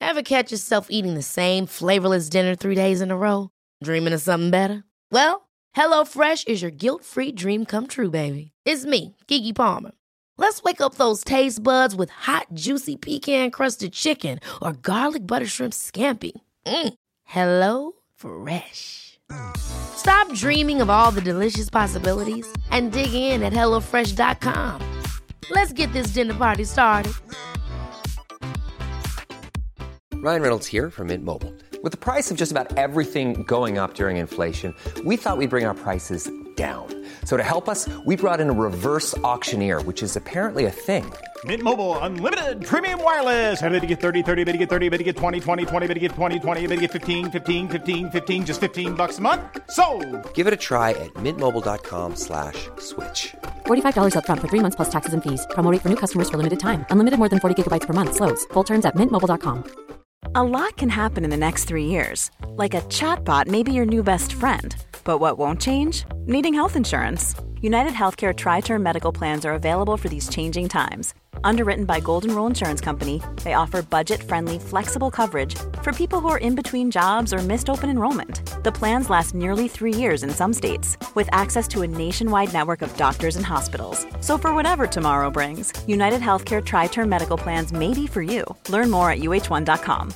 Ever catch yourself eating the same flavorless dinner 3 days in a row? Dreaming of something better? Well, HelloFresh is your guilt-free dream come true, baby. It's me, Keke Palmer. Let's wake up those taste buds with hot, juicy pecan-crusted chicken or garlic butter shrimp scampi. Hello Fresh. Stop dreaming of all the delicious possibilities and dig in at HelloFresh.com. Let's get this dinner party started. Ryan Reynolds here from Mint Mobile. With the price of just about everything going up during inflation, we thought we'd bring our prices down. So to help us, we brought in a reverse auctioneer, which is apparently a thing. Mint Mobile Unlimited Premium Wireless. How to get 30, 30, bit to get 30, bit to get 20, 20, 20, bit to get 20, 20, bit to get 15, 15, 15, 15, just $15 a month? Sold! Give it a try at mintmobile.com/switch. $45 up front for 3 months plus taxes and fees. Promo rate for new customers for limited time. Unlimited more than 40 gigabytes per month. Slows full terms at mintmobile.com. A lot can happen in the next 3 years. Like a chatbot may be your new best friend. But what won't change? Needing health insurance. United Healthcare Tri-Term Medical Plans are available for these changing times. Underwritten by Golden Rule Insurance Company, they offer budget-friendly, flexible coverage for people who are in between jobs or missed open enrollment. The plans last nearly 3 years in some states, with access to a nationwide network of doctors and hospitals. So for whatever tomorrow brings, United Healthcare Tri-Term Medical Plans may be for you. Learn more at uh1.com.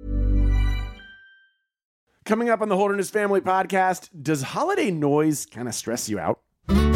Coming up on the Holderness Family Podcast, does holiday noise kind of stress you out?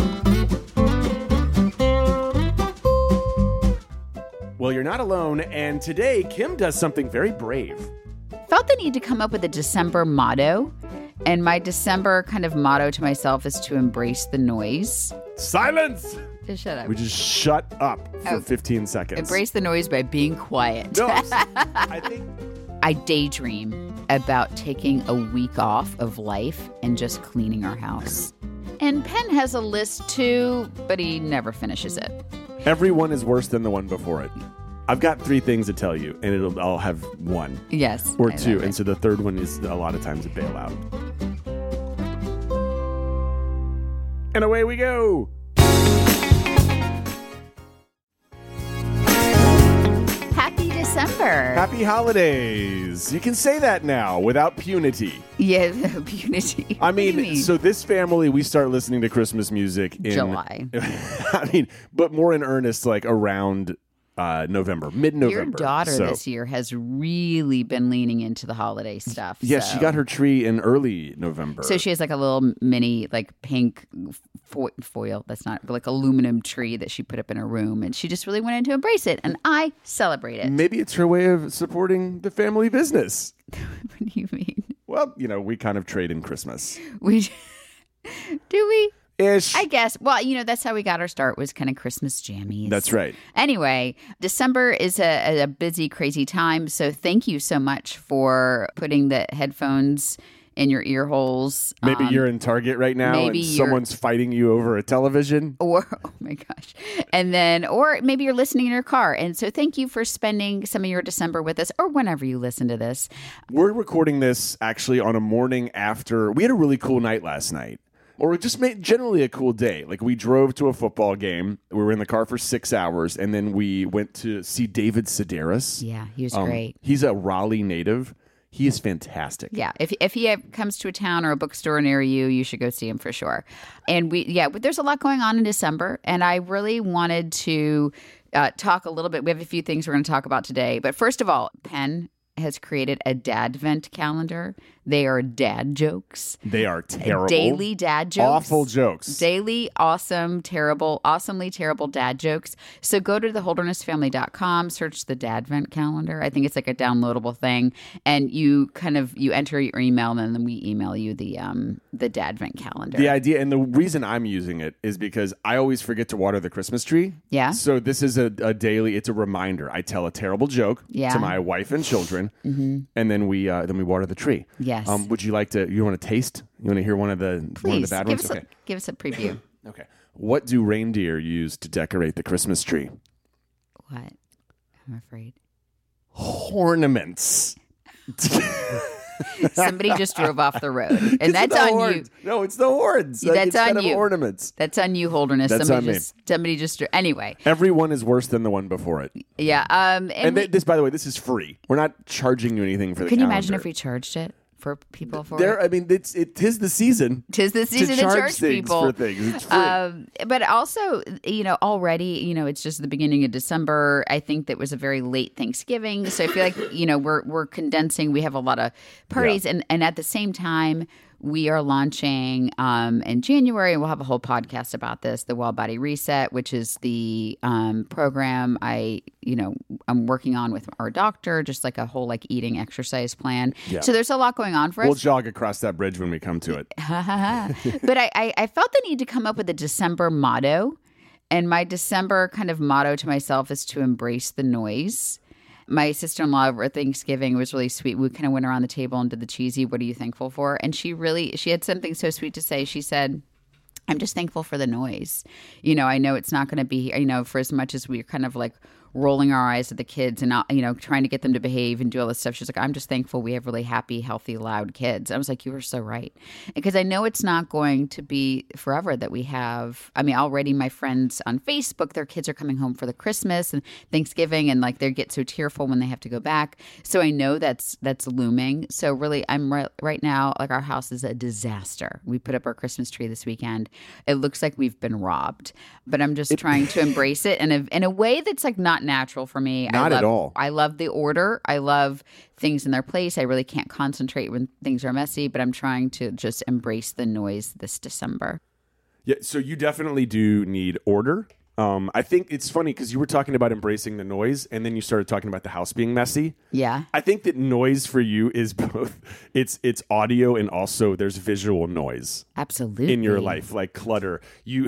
Well, you're not alone, and today Kim does something very brave. Felt the need to come up with a December motto, and my December kind of motto to myself is to embrace the noise. Silence! Just shut up. We just shut up for 15 seconds. Embrace the noise by being quiet. No, I think... I daydream about taking a week off of life and just cleaning our house. And Penn has a list too, but he never finishes it. Every one is worse than the one before it. I've got 3 things to tell you, and I'll have 1. Yes. Or 2, and so the third one is a lot of times a bailout. And away we go! Happy December. Happy holidays. You can say that now without punity. Yeah, punity. I mean, so this family, we start listening to Christmas music in July. I mean, but more in earnest, like around November, mid-November. Your daughter this year has really been leaning into the holiday stuff. Yes, so. She got her tree in early November. So she has like a little mini, like pink foil. That's not like aluminum tree that she put up in her room, and she just really wanted to embrace it, and I celebrate it. Maybe it's her way of supporting the family business. What do you mean? Well, we kind of trade in Christmas. Do we? Ish. I guess. Well, that's how we got our start, was kind of Christmas jammies. That's right. Anyway, December is a busy, crazy time. So thank you so much for putting the headphones in your ear holes. Maybe you're in Target right now and someone's fighting you over a television. Or, oh my gosh. Or maybe you're listening in your car. And so thank you for spending some of your December with us, or whenever you listen to this. We're recording this actually on a morning after. We had a really cool night last night. Or just generally a cool day. Like, we drove to a football game. We were in the car for 6 hours, and then we went to see David Sedaris. Yeah, he was great. He's a Raleigh native. He is fantastic. Yeah, if he comes to a town or a bookstore near you, you should go see him for sure. And there's a lot going on in December, and I really wanted to talk a little bit. We have a few things we're going to talk about today. But first of all, Penn has created a Dadvent calendar. They are dad jokes. They are terrible. Daily dad jokes. Awful jokes. Daily, awesome, terrible, awesomely terrible dad jokes. So go to theholdernessfamily.com, search the Dadvent calendar. I think it's like a downloadable thing. And you enter your email, and then we email you the Dadvent calendar. The idea, and the reason I'm using it is because I always forget to water the Christmas tree. Yeah. So this is a daily, it's a reminder. I tell a terrible joke to my wife and children, and then we water the tree. Yes. Would you like to? You want to taste? You want to hear one of the bad ones? Okay. Give us a preview. Okay. What do reindeer use to decorate the Christmas tree? What? I'm afraid. Ornaments. Somebody just drove off the road, and It's that's the on horns. No, it's the horns. Like, That's instead on of you. ornaments. That's on you, Holderness. That's on me. Somebody just anyway. Every one is worse than the one before it. Yeah. And this, by the way, this is free. We're not charging you anything for the Can you calendar. imagine if we charged it for people for There, it? I mean, it tis the season. Tis the season to charge charge things people for things. It's free. But also, already, it's just the beginning of December. I think that was a very late Thanksgiving. So I feel like, we're condensing. We have a lot of parties. Yeah. And at the same time, we are launching in January, and we'll have a whole podcast about this, the Well Body Reset, which is the program I'm working on with our doctor, just like a whole eating exercise plan. Yeah. So there's a lot going on for We'll us. jog across that bridge when we come to it. But I felt the need to come up with a December motto. And my December kind of motto to myself is to embrace the noise. My sister-in-law over at Thanksgiving was really sweet. We kind of went around the table and did the cheesy, what are you thankful for? And she had something so sweet to say. She said, I'm just thankful for the noise. I know it's not going to be, for as much as we're kind of rolling our eyes at the kids and, trying to get them to behave and do all this stuff. She's like, I'm just thankful we have really happy, healthy, loud kids. I was like, you were so right. Because I know it's not going to be forever that we have. I mean, already my friends on Facebook, their kids are coming home for the Christmas and Thanksgiving, and they get so tearful when they have to go back. So I know that's looming. So really, I'm right now, our house is a disaster. We put up our Christmas tree this weekend. It looks like we've been robbed, but I'm just trying to embrace it in a way that's not natural for me. Not at all. I love the order. I love things in their place. I really can't concentrate when things are messy, but I'm trying to just embrace the noise this December. Yeah, so you definitely do need order. I think it's funny because you were talking about embracing the noise, and then you started talking about the house being messy. Yeah. I think that noise for you is both it's audio and also there's visual noise. Absolutely. In your life, like clutter.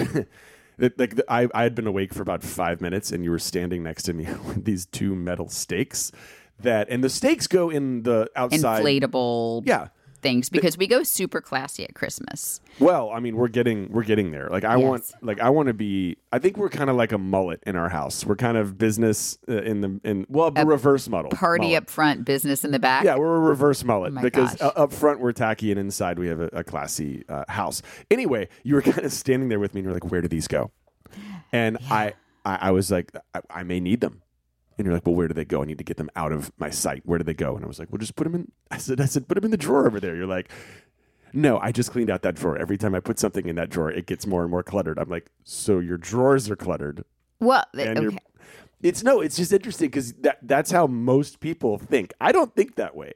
I had been awake for about 5 minutes, and you were standing next to me with these two metal stakes and the stakes go in the outside inflatable things because we go super classy at Christmas. Well, I mean, we're getting there. I want to be. I think we're kind of like a mullet in our house. We're kind of business a reverse mullet. Party up front, business in the back. Yeah, we're a reverse mullet because gosh. Up front we're tacky, and inside we have a classy house. Anyway, you were kind of standing there with me, and you're like, "Where do these go?" And I was like, I may need them. And you're like, well, where do they go? I need to get them out of my sight. Where do they go? And I was like, well, just put them in. I said, put them in the drawer over there. You're like, no, I just cleaned out that drawer. Every time I put something in that drawer, it gets more and more cluttered. I'm like, so your drawers are cluttered. Well, and it's just interesting because that's how most people think. I don't think that way.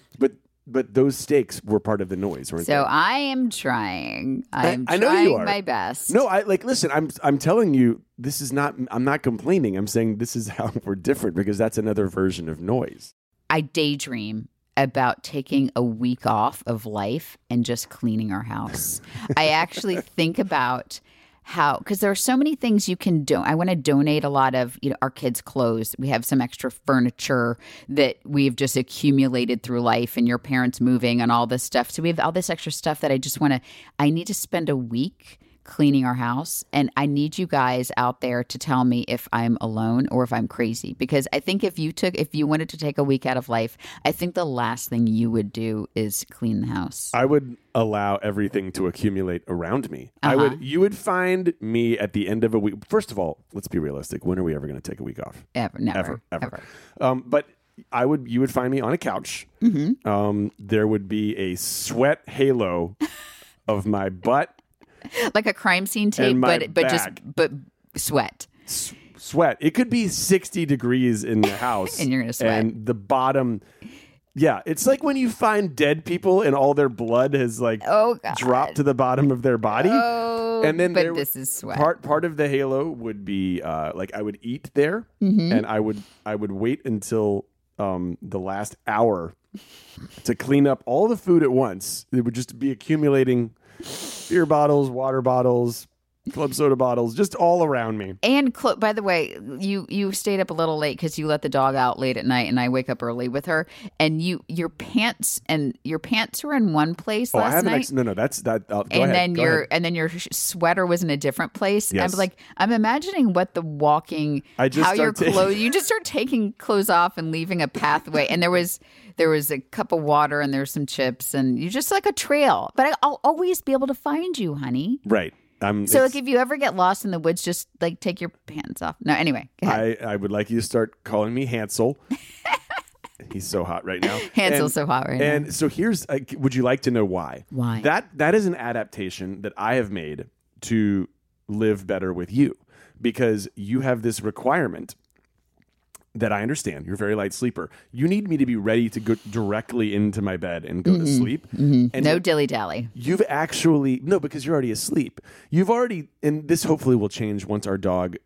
But those stakes were part of the noise, weren't they? So I am trying. I know you are. My best. No, listen, I'm telling you, this is not, I'm not complaining. I'm saying this is how we're different because that's another version of noise. I daydream about taking a week off of life and just cleaning our house. I actually think about because there are so many things you can do. I want to donate a lot of our kids' clothes. We have some extra furniture that we've just accumulated through life and your parents moving and all this stuff. So we have all this extra stuff that I need to spend a week cleaning our house. And I need you guys out there to tell me if I'm alone or if I'm crazy. Because I think if you wanted to take a week out of life, I think the last thing you would do is clean the house. I would allow everything to accumulate around me. You would find me at the end of a week. First of all, let's be realistic. When are we ever going to take a week off? Never. But you would find me on a couch. Mm-hmm. There would be a sweat halo of my butt. Like a crime scene tape, but sweat. Sweat. It could be 60 degrees in the house. And you're going to sweat. And the bottom, it's like when you find dead people and all their blood has dropped to the bottom of their body. Oh, and then this is sweat. Part of the halo would be I would eat there, mm-hmm. and I would wait until the last hour to clean up all the food at once. It would just be accumulating beer bottles, water bottles, club soda bottles just all around me. And by the way, you stayed up a little late because you let the dog out late at night, and I wake up early with her. And your pants were in one place last I have night. no, that's that. Go and ahead, then your sweater was in a different place. Yes. I'm imagining what the walking, you just start taking clothes off and leaving a pathway. And there was a cup of water and there's some chips and you just like a trail. But I'll always be able to find you, honey. Right. So like if you ever get lost in the woods, just like take your pants off. No, anyway, go ahead. I would like you to start calling me Hansel. He's so hot right now. Hansel's so hot right now. And so here's, would you like to know why? Why? That is an adaptation that I have made to live better with you, because you have this requirement that I understand. You're a very light sleeper. You need me to be ready to go directly into my bed and go to sleep. Mm-hmm. And no dilly-dally. You've actually, no, because you're already asleep. You've already, and this hopefully will change once our dog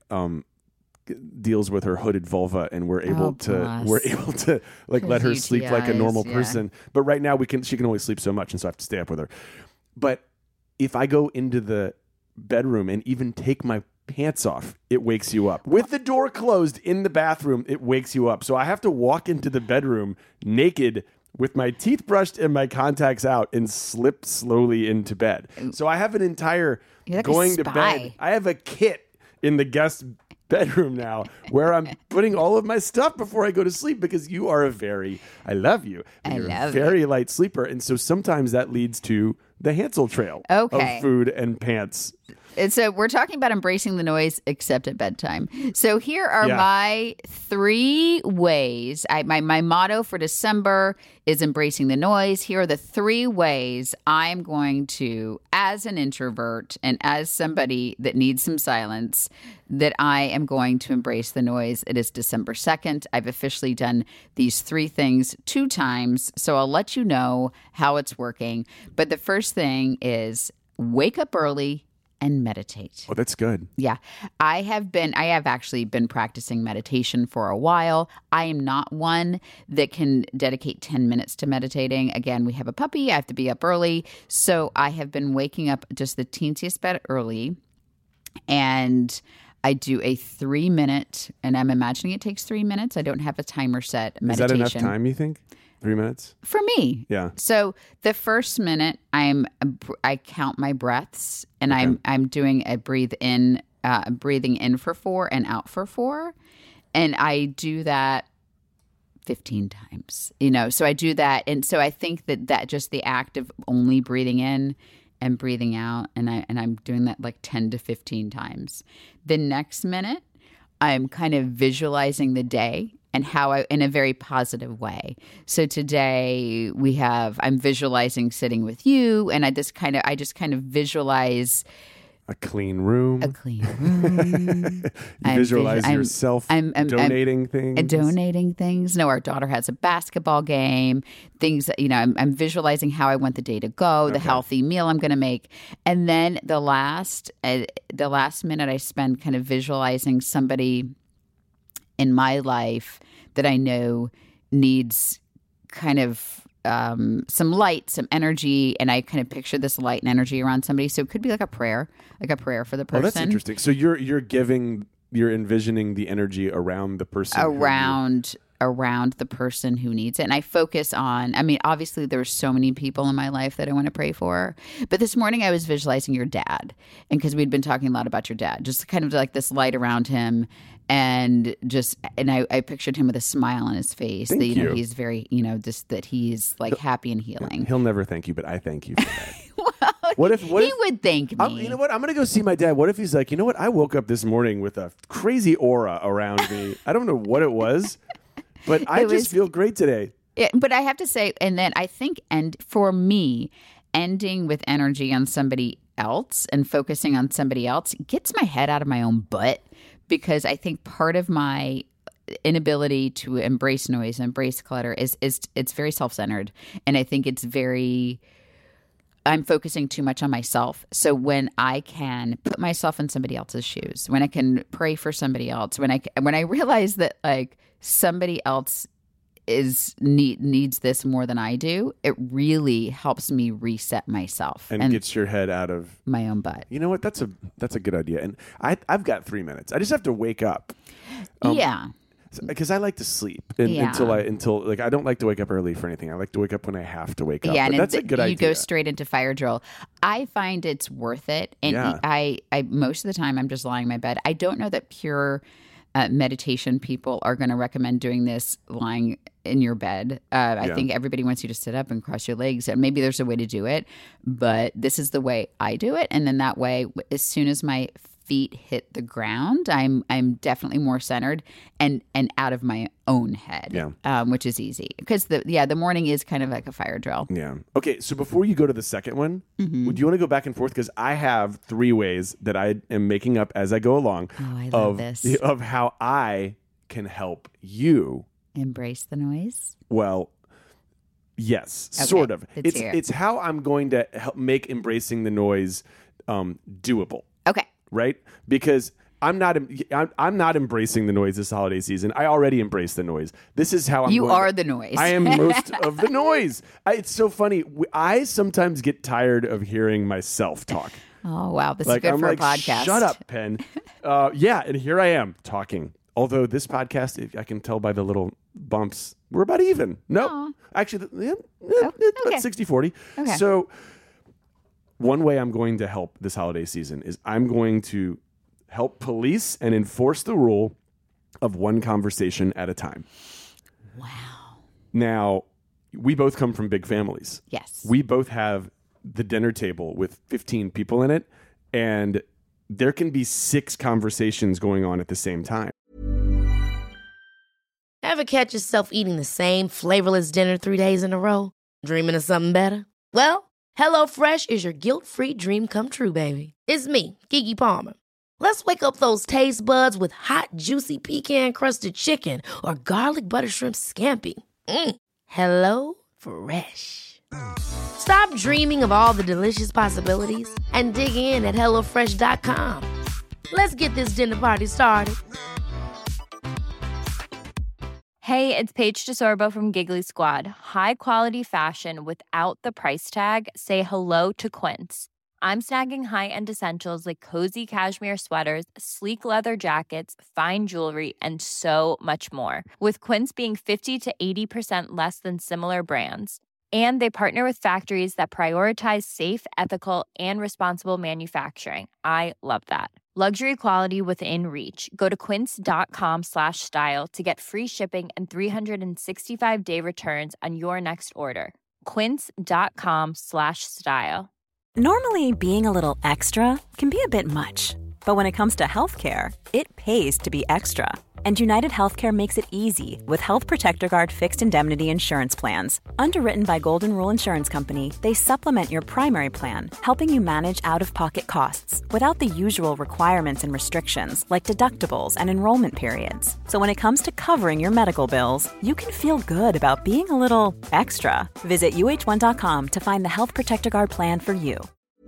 deals with her hooded vulva and we're able to like let her sleep like a normal person. But right now she can only sleep so much, and so I have to stay up with her. But if I go into the bedroom and even take my pants off, it wakes you up. With the door closed in the bathroom, it wakes you up. So I have to walk into the bedroom naked with my teeth brushed and my contacts out and slip slowly into bed. So I have an entire going to bed. I have a kit in the guest bedroom now where I'm putting all of my stuff before I go to sleep, because you are I love you. And you're a very light sleeper. And so sometimes that leads to the Hansel trail of food and pants. And so we're talking about embracing the noise, except at bedtime. So here are my 3 ways. My motto for December is embracing the noise. Here are the 3 ways I'm going to, as an introvert and as somebody that needs some silence, that I am going to embrace the noise. It is December 2nd. I've officially done these 3 things 2 times, so I'll let you know how it's working. But the first thing is wake up early and meditate. Oh, that's good. Yeah. I have actually been practicing meditation for a while. I am not one that can dedicate 10 minutes to meditating. Again, we have a puppy. I have to be up early. So I have been waking up just the teensiest bit early, and I do a 3-minute, and I'm imagining it takes 3 minutes. I don't have a timer set meditation. Is that enough time, you think? 3 minutes? For me. Yeah. So the first minute I count my breaths, and I'm doing a breathing in for 4 and out for 4. And I do that 15 times, so I do that. And so I think that just the act of only breathing in and breathing out, and I'm doing that like 10 to 15 times. The next minute, I'm kind of visualizing the day and how in a very positive way. So today I'm visualizing sitting with you, and I just kind of visualize a clean room. You visualize yourself donating things. Donating things. No, our daughter has a basketball game. Things that, I'm visualizing how I want the day to go, the healthy meal I'm going to make. And then the last minute I spend kind of visualizing somebody in my life that I know needs kind of some light, some energy, and I kind of picture this light and energy around somebody. So it could be like a prayer for the person. Oh, that's interesting. So you're envisioning the energy around the person. Around the person who needs it. And I focus on, obviously there's so many people in my life that I want to pray for. But this morning I was visualizing your dad. And because we'd been talking a lot about your dad, just kind of like this light around him. And I pictured him with a smile on his face. Thank you. He's very, just that he's like happy and healing. He'll never thank you, but I thank you for that. What if he would thank me? You know what? I'm going to go see my dad. What if he's like, you know what? I woke up this morning with a crazy aura around me. I don't know what it was. But I just feel great today. Yeah, but I have to say, and then I think, and for me, ending with energy on somebody else and focusing on somebody else gets my head out of my own butt, because I think part of my inability to embrace noise and embrace clutter is it's very self-centered. And I think I'm focusing too much on myself. So when I can put myself in somebody else's shoes, when I can pray for somebody else, when I realize that like somebody else needs this more than I do, it really helps me reset myself and gets your head out of my own butt. You know what? That's a good idea. And I've got 3 minutes. I just have to wake up. Because I like to sleep until I don't like to wake up early for anything. I like to wake up when I have to wake up. Yeah, but and that's a good idea. You go straight into fire drill. I find it's worth it, and I most of the time I'm just lying in my bed. I don't know that pure meditation people are going to recommend doing this lying in your bed. I think everybody wants you to sit up and cross your legs, and maybe there's a way to do it, but this is the way I do it. And then that way, as soon as my feet hit the ground, I'm definitely more centered and out of my own head, which is easy because the morning is kind of like a fire drill. Yeah. Okay. So before you go to the second one, do you want to go back and forth? Because I have 3 ways that I am making up as I go along. Oh, I love this. Of how I can help you embrace the noise. Well, yes, okay. sort of. It's it's how I'm going to help make embracing the noise doable. Okay. Right? Because I'm not embracing the noise this holiday season. I already embrace the noise. This is how You are the noise. I am most of the noise. It's so funny. I sometimes get tired of hearing myself talk. Oh, wow. This is good for a podcast. Shut up, Penn. And here I am talking. Although this podcast, I can tell by the little bumps, we're about even. No, actually, it's about 60-40. Okay. So one way I'm going to help this holiday season is I'm going to help police and enforce the rule of one conversation at a time. Wow. Now, we both come from big families. Yes. We both have the dinner table with 15 people in it, and there can be 6 conversations going on at the same time. Ever catch yourself eating the same flavorless dinner 3 days in a row? Dreaming of something better? Well, HelloFresh is your guilt-free dream come true, baby. It's me, Keke Palmer. Let's wake up those taste buds with hot, juicy pecan-crusted chicken or garlic butter shrimp scampi. Hello Fresh. Stop dreaming of all the delicious possibilities and dig in at HelloFresh.com. Let's get this dinner party started. Hey, it's Paige DeSorbo from Giggly Squad. High quality fashion without the price tag. Say hello to Quince. I'm snagging high-end essentials like cozy cashmere sweaters, sleek leather jackets, fine jewelry, and so much more. With Quince being 50 to 80% less than similar brands. And they partner with factories that prioritize safe, ethical, and responsible manufacturing. I love that. Luxury quality within reach. Go to quince.com/style to get free shipping and 365-day returns on your next order. Quince.com/style. Normally, being a little extra can be a bit much. But when it comes to healthcare, it pays to be extra. And United Healthcare makes it easy with Health Protector Guard fixed indemnity insurance plans. Underwritten by Golden Rule Insurance Company, they supplement your primary plan, helping you manage out-of-pocket costs without the usual requirements and restrictions like deductibles and enrollment periods. So when it comes to covering your medical bills, you can feel good about being a little extra. Visit UH1.com to find the Health Protector Guard plan for you.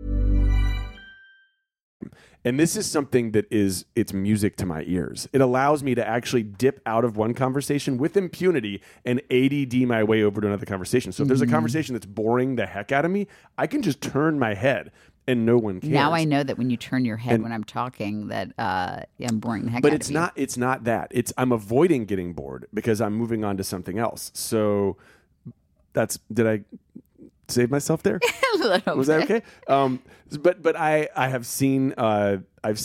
And this is something that it's music to my ears. It allows me to actually dip out of one conversation with impunity and ADD my way over to another conversation. So if there's a conversation that's boring the heck out of me, I can just turn my head and no one cares. Now I know that when you turn your head when I'm talking that I'm boring the heck out of you. But it's not that. I'm avoiding getting bored because I'm moving on to something else. So did I save myself there? Was that okay? But I have seen I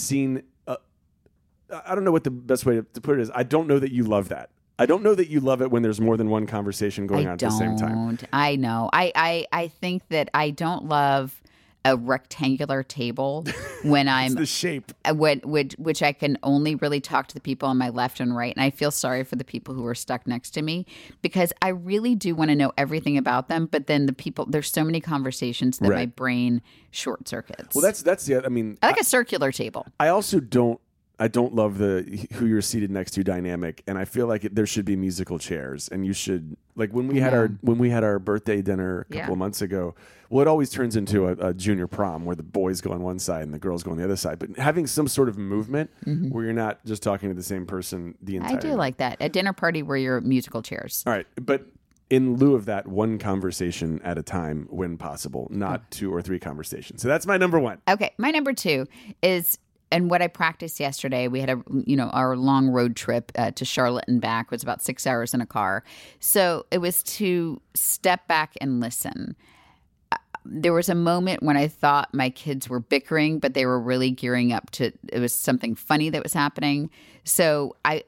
don't know what the best way to put it is. I don't know that you love that. I don't know that you love it when there's more than one conversation going on at the same time. I know. I think that I don't love a rectangular table when I'm the shape which I can only really talk to the people on my left and right, and I feel sorry for the people who are stuck next to me because I really do want to know everything about them, but then there's so many conversations that my brain short circuits. Well, that's the I mean, I like a circular table. I also don't I don't love the who you're seated next to dynamic, and I feel like there should be musical chairs, and you should like when we had our birthday dinner a couple of months ago. Well, it always turns into a junior prom where the boys go on one side and the girls go on the other side. But having some sort of movement where you're not just talking to the same person the entire I do like that. A dinner party where you're musical chairs. All right, but in lieu of that, one conversation at a time when possible, not 2 or 3 conversations. So that's my number 1. Okay, my number 2 is, and what I practiced yesterday, we had our long road trip to Charlotte and back was about 6 hours in a car. So it was to step back and listen. There was a moment when I thought my kids were bickering, but they were really gearing up to, it was something funny that was happening. So I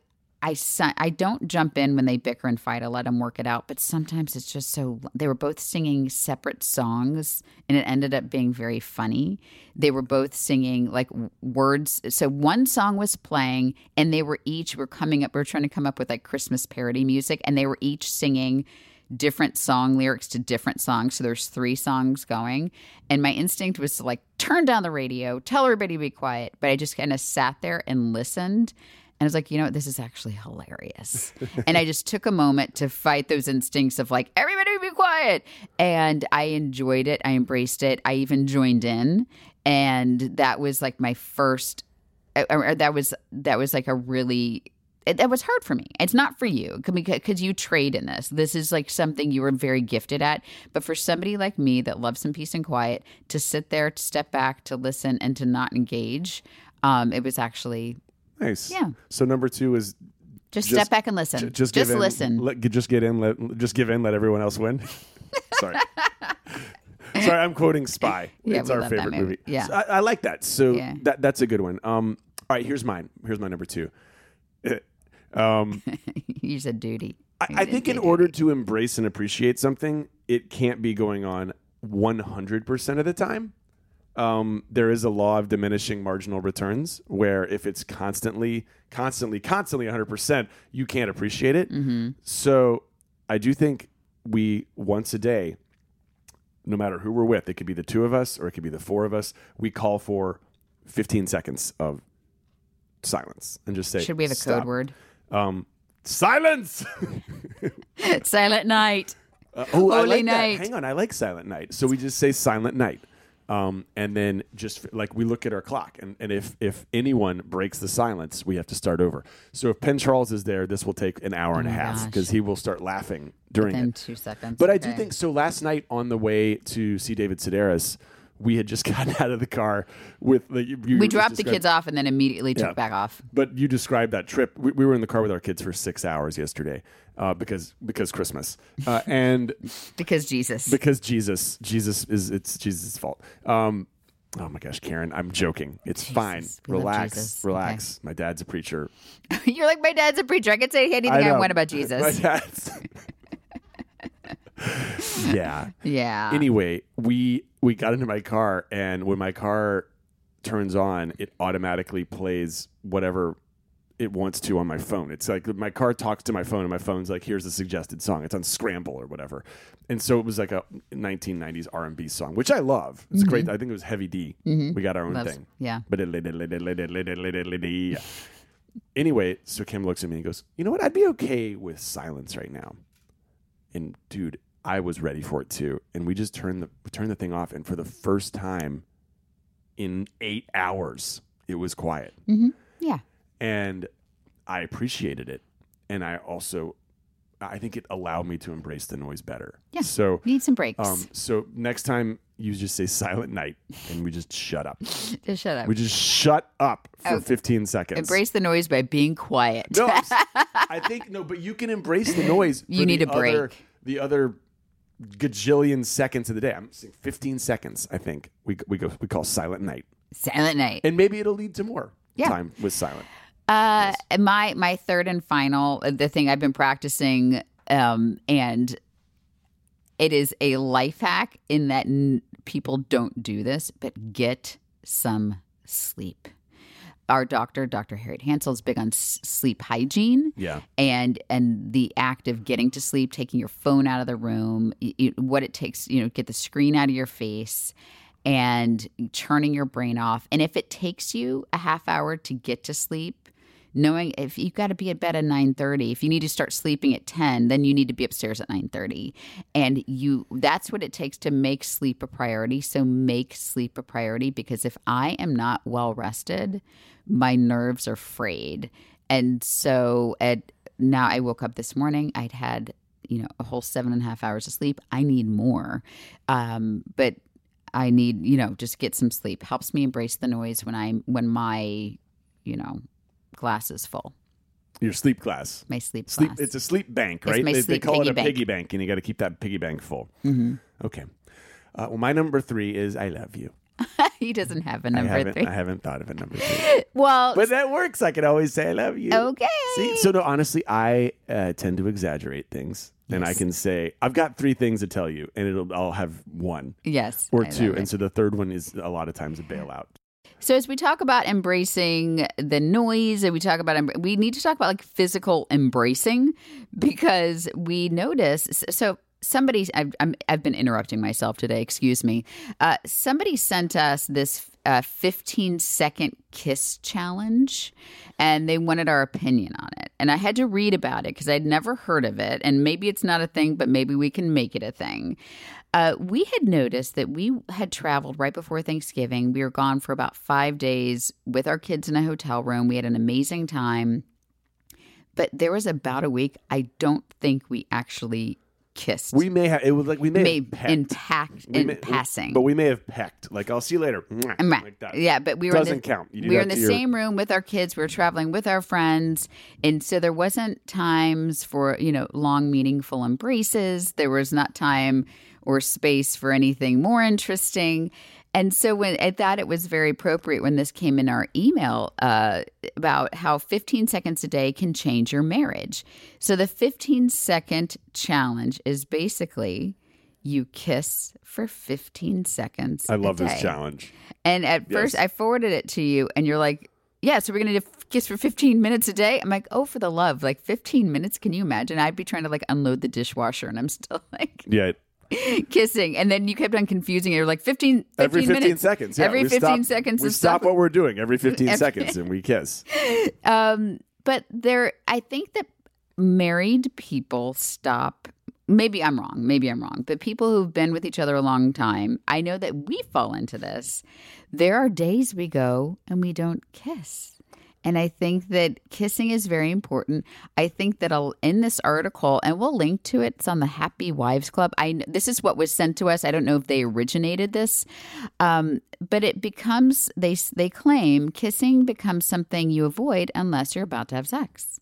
don't jump in when they bicker and fight. I let them work it out. But sometimes it's just so – they were both singing separate songs, and it ended up being very funny. They were both singing like words. So one song was playing, and they were trying to come up with like Christmas parody music, and they were each singing different song lyrics to different songs. So there's 3 songs going. And my instinct was to like turn down the radio, tell everybody to be quiet. But I just kind of sat there and listened. And I was like, you know what? This is actually hilarious. And I just took a moment to fight those instincts of like, everybody be quiet. And I enjoyed it. I embraced it. I even joined in. And that was like my first, that was like a really, that was hard for me. It's not for you because you trade in this. This is like something you were very gifted at. But for somebody like me that loves some peace and quiet, to sit there, to step back, to listen, and to not engage, it was actually... Nice. Yeah. So number 2 is just step back and listen. Just listen. Just give in. Let everyone else win. Sorry. Sorry, I'm quoting Spy. Yeah, it's our favorite movie. Yeah, so I like that. So that's a good one. All right, here's mine. Here's my number 2. You said duty. I think in order to embrace and appreciate something, it can't be going on 100% of the time. There is a law of diminishing marginal returns where if it's constantly 100%, you can't appreciate it. Mm-hmm. So I do think we once a day, no matter who we're with, it could be the 2 of us or it could be the 4 of us, we call for 15 seconds of silence and just say, should we have a stop. code word? Silence! Silent night. Holy night. Hang on, I like Silent Night. So we just say Silent Night. And then just like we look at our clock, and if anyone breaks the silence, we have to start over. So if Penn Charles is there, this will take an hour and a half because he will start laughing during Within it. 2 seconds. But I do think so. Last night on the way to see David Sedaris, we had just gotten out of the car with we dropped the kids off and then immediately took back off. But you described that trip. We were in the car with our kids for 6 hours yesterday because Christmas and because Jesus is it's Jesus' fault. Oh my gosh, Karen, I'm joking. It's fine. Relax. Okay. My dad's a preacher. You're like, my dad's a preacher. I can say anything I want about Jesus. My dad's. Yeah. Yeah. Anyway, we got into my car, and when my car turns on, it automatically plays whatever it wants to on my phone. It's like my car talks to my phone, and my phone's like, here's a suggested song. It's on Scramble or whatever. And so it was like a 1990s R&B song, which I love. It's great. I think it was Heavy D. Mm-hmm. We got our own thing. Yeah. Anyway, so Kim looks at me and goes, you know what? I'd be okay with silence right now. And dude, I was ready for it too. And we just turned the thing off. And for the first time in 8 hours, it was quiet. Mm-hmm. Yeah. And I appreciated it. And I think it allowed me to embrace the noise better. Yeah. So need some breaks. So next time you just say Silent Night and we just shut up. Just shut up. We just shut up for 15 seconds. Embrace the noise by being quiet. No, I think but you can embrace the noise. You need a break. The other gajillion seconds of the day. I'm saying 15 seconds, I think. We call Silent Night. Silent Night. And maybe it'll lead to more time with silent. Yes. My third and final, the thing I've been practicing, and it is a life hack in that people don't do this, but get some sleep. Our doctor, Dr. Harriet Hansel, is big on sleep hygiene. Yeah. And the act of getting to sleep, taking your phone out of the room, what it takes, get the screen out of your face. and turning your brain off. And if it takes you a half hour to get to sleep, knowing if you've got to be at bed at 9:30, if you need to start sleeping at 10, then you need to be upstairs at 9:30. And that's what it takes to make sleep a priority. So make sleep a priority, because if I am not well rested, my nerves are frayed. And so now I woke up this morning, I'd had, a whole 7.5 hours of sleep. I need more. But I need, just get some sleep. Helps me embrace the noise when my, glass is full. Your sleep glass. My sleep glass. It's a sleep bank, right? It's my They call it a bank. piggy bank, and you got to keep that piggy bank full. Mm-hmm. Okay. Well, my number 3 is I love you. He doesn't have a number 3. I haven't thought of a number 3. Well, but that works. I can always say I love you. Okay. See? So no, honestly, I tend to exaggerate things. And I can say, I've got 3 things to tell you, and I'll have 1. Yes. Or 2. And so the third one is a lot of times a bailout. So as we talk about embracing the noise, and we need to talk about like physical embracing, because we notice. So I've been interrupting myself today. Excuse me. Somebody sent us this 15-second kiss challenge, and they wanted our opinion on it. And I had to read about it because I'd never heard of it. And maybe it's not a thing, but maybe we can make it a thing. We had noticed that we had traveled right before Thanksgiving. We were gone for about 5 days with our kids in a hotel room. We had an amazing time. But there was about a week, I don't think we actually kissed. We may have, have pecked. In passing. But we may have pecked. Like, I'll see you later. Like that. Yeah, but we were Doesn't count. We were in the same room with our kids. We were traveling with our friends. And so there wasn't times for, long, meaningful embraces. There was not time or space for anything more interesting. And so I thought it was very appropriate when this came in our email about how 15 seconds a day can change your marriage. So the 15-second challenge is basically you kiss for 15 seconds I love a day. this challenge. And at first I forwarded it to you and you're like, yeah, so we're going to kiss for 15 minutes a day? I'm like, oh, for the love. Like 15 minutes? Can you imagine? I'd be trying to unload the dishwasher and I'm still Yeah. kissing, and then you kept on confusing it. You're like 15 every 15 minutes. seconds. Yeah, every 15 seconds. We stop what we're doing every 15 seconds and we kiss. But I think that married people stop. Maybe I'm wrong. But people who've been with each other a long time, I know that we fall into this. There are days we go and we don't kiss. And I think that kissing is very important. I think that in this article, and we'll link to it, it's on the Happy Wives Club. This is what was sent to us. I don't know if they originated this, but it becomes, they claim, kissing becomes something you avoid unless you're about to have sex.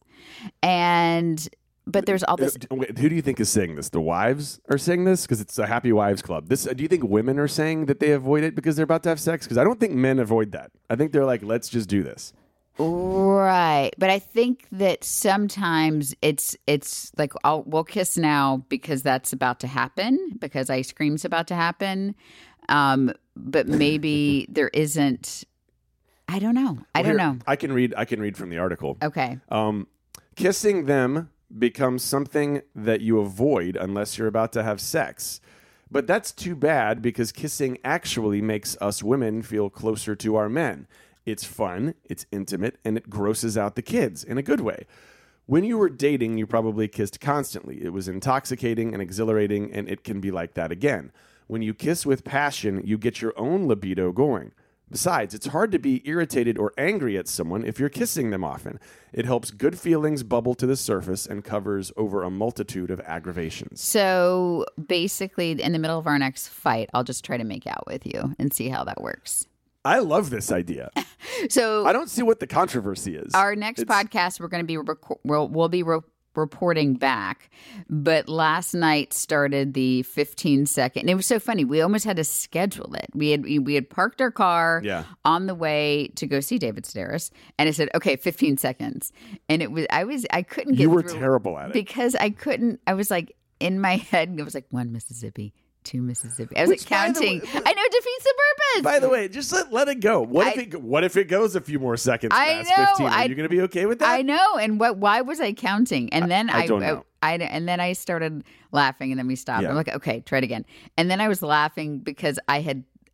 But there's all this. Who do you think is saying this? The wives are saying this because it's a Happy Wives Club. Do you think women are saying that they avoid it because they're about to have sex? Because I don't think men avoid that. I think they're like, let's just do this. Right. But I think that sometimes it's like, we'll kiss now because that's about to happen, because ice cream's about to happen. But maybe there isn't. I don't know. I don't know. I can read from the article. Okay. Kissing them becomes something that you avoid unless you're about to have sex. But that's too bad because kissing actually makes us women feel closer to our men. It's fun, it's intimate, and it grosses out the kids in a good way. When you were dating, you probably kissed constantly. It was intoxicating and exhilarating, and it can be like that again. When you kiss with passion, you get your own libido going. Besides, it's hard to be irritated or angry at someone if you're kissing them often. It helps good feelings bubble to the surface and covers over a multitude of aggravations. So basically, in the middle of our next fight, I'll just try to make out with you and see how that works. I love this idea. So I don't see what the controversy is. Our next podcast, we're going to be we'll be reporting back. But last night started the 15-second. And it was so funny. We almost had to schedule it. We had parked our car on the way to go see David Sedaris, and it said, "Okay, 15 seconds." And I couldn't get. You were through terrible at it because I couldn't. I was like in my head. It was like 1 Mississippi. 2 Mississippi. I was counting. I know it defeats the purpose. By the way, just let it go. What if it goes a few more seconds past 15? Are you going to be okay with that? I know. And why was I counting? And then I don't know. And then I started laughing, and then we stopped. Yeah. I'm like, okay, try it again. And then I was laughing because I had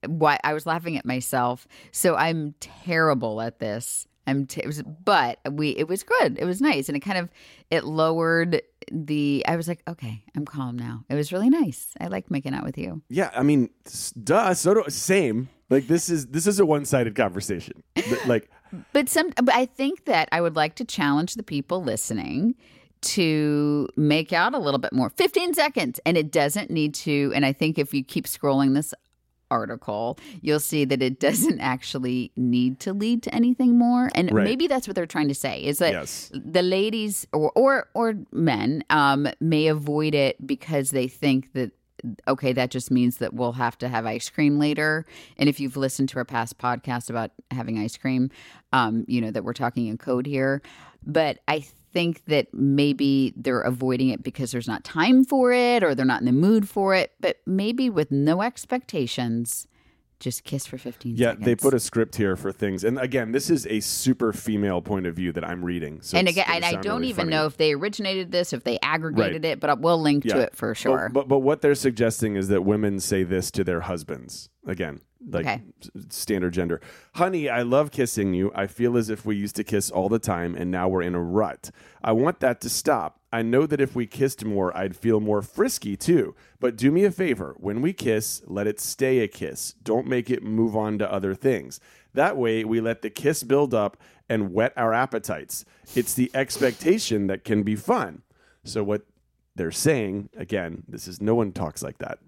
why I was laughing at myself. So I'm terrible at this. But it was good. It was nice. And it lowered I was like, okay, I'm calm now. It was really nice. I liked making out with you. Yeah. I mean, duh. Same. Like this is a one-sided conversation. Like, but I think that I would like to challenge the people listening to make out a little bit more. 15 seconds. And it doesn't need to. And I think if you keep scrolling this article, you'll see that it doesn't actually need to lead to anything more. And maybe that's what they're trying to say is that the ladies or men may avoid it because they think that, okay, that just means that we'll have to have ice cream later. And if you've listened to our past podcast about having ice cream, you know that we're talking in code here. But I think that maybe they're avoiding it because there's not time for it or they're not in the mood for it. But maybe with no expectations, just kiss for 15 seconds. Yeah, they put a script here for things. And again, this is a super female point of view that I'm reading. So and again, I don't really even know if they originated this, if they aggregated it, but we'll link to it for sure. But what they're suggesting is that women say this to their husbands. Again, like standard gender. Honey, I love kissing you. I feel as if we used to kiss all the time and now we're in a rut. I want that to stop. I know that if we kissed more, I'd feel more frisky too. But do me a favor. When we kiss, let it stay a kiss. Don't make it move on to other things. That way, we let the kiss build up and whet our appetites. It's the expectation that can be fun. So what they're saying, again, no one talks like that.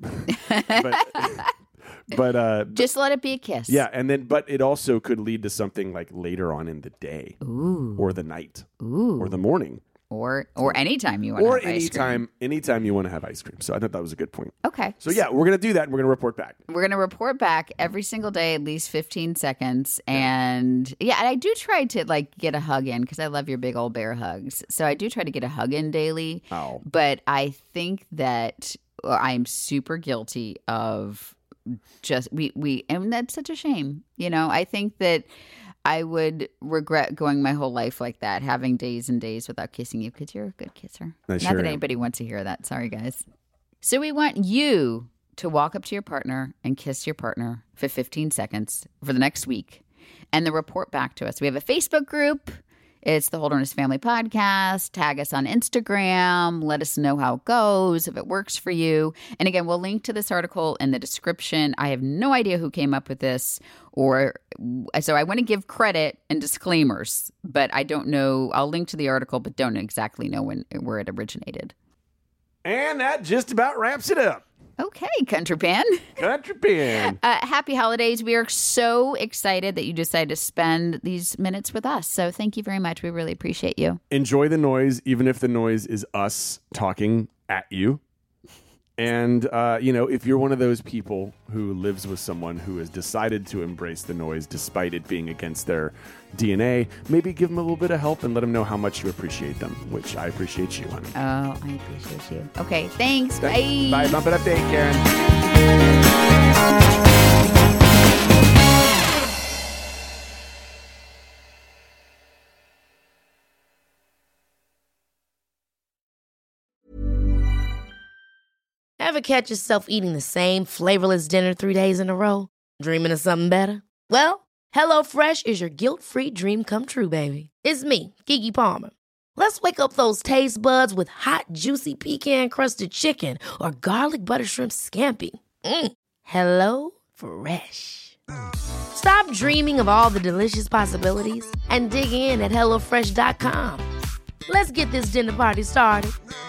But just let it be a kiss. Yeah, but it also could lead to something like later on in the day, or the night, or the morning, or anytime you want to have ice cream. Anytime you want to have ice cream. So I thought that was a good point. Okay. So yeah, we're gonna do that, and we're gonna report back. We're gonna report back every single day, at least 15 seconds, and I do try to get a hug in because I love your big old bear hugs. So I do try to get a hug in daily. Oh. But I think that I'm super guilty of. Just and that's such a shame. You know, I think that I would regret going my whole life like that, having days and days without kissing you because you're a good kisser. Not that anybody wants to hear that. Sorry, guys. So we want you to walk up to your partner and kiss your partner for 15 seconds for the next week and then report back to us. We have a Facebook group. It's the Holderness Family Podcast. Tag us on Instagram. Let us know how it goes, if it works for you. And again, we'll link to this article in the description. I have no idea who came up with this, so I want to give credit and disclaimers, but I don't know. I'll link to the article, but don't exactly know where it originated. And that just about wraps it up. Okay, Country Pan. Country Pan. Happy holidays. We are so excited that you decided to spend these minutes with us. So thank you very much. We really appreciate you. Enjoy the noise, even if the noise is us talking at you. And, if you're one of those people who lives with someone who has decided to embrace the noise despite it being against their DNA, maybe give them a little bit of help and let them know how much you appreciate them, which I appreciate you, honey. Oh, I appreciate you. Okay, thanks. Bye. Bye. Bump it up, day, Karen. Ever catch yourself eating the same flavorless dinner 3 days in a row? Dreaming of something better? Well, HelloFresh is your guilt-free dream come true, baby. It's me, Keke Palmer. Let's wake up those taste buds with hot, juicy pecan-crusted chicken or garlic butter shrimp scampi. Hello Fresh. Stop dreaming of all the delicious possibilities and dig in at HelloFresh.com. Let's get this dinner party started.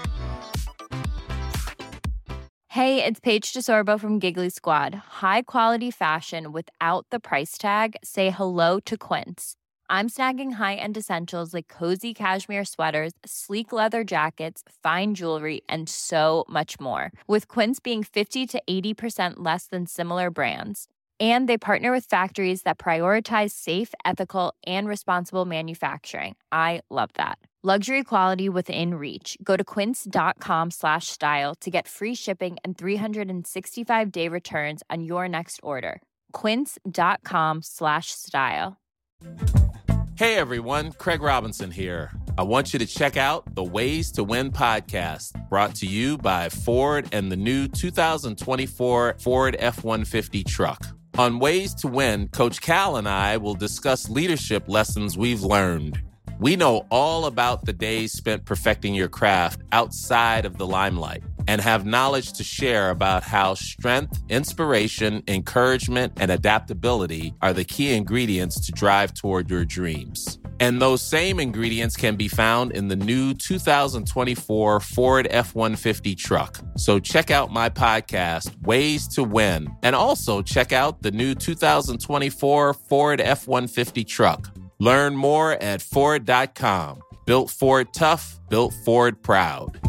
Hey, it's Paige DeSorbo from Giggly Squad. High quality fashion without the price tag. Say hello to Quince. I'm snagging high-end essentials like cozy cashmere sweaters, sleek leather jackets, fine jewelry, and so much more. With Quince being 50 to 80% less than similar brands. And they partner with factories that prioritize safe, ethical, and responsible manufacturing. I love that. Luxury quality within reach. Go to quince.com/style to get free shipping and 365-day returns on your next order. Quince.com/style. Hey everyone, Craig Robinson here. I want you to check out the Ways to Win podcast, brought to you by Ford and the new 2024 Ford F-150 truck. On Ways to Win, Coach Cal and I will discuss leadership lessons we've learned. We know all about the days spent perfecting your craft outside of the limelight and have knowledge to share about how strength, inspiration, encouragement, and adaptability are the key ingredients to drive toward your dreams. And those same ingredients can be found in the new 2024 Ford F-150 truck. So check out my podcast, Ways to Win, and also check out the new 2024 Ford F-150 truck. Learn more at Ford.com. Built Ford tough, built Ford proud.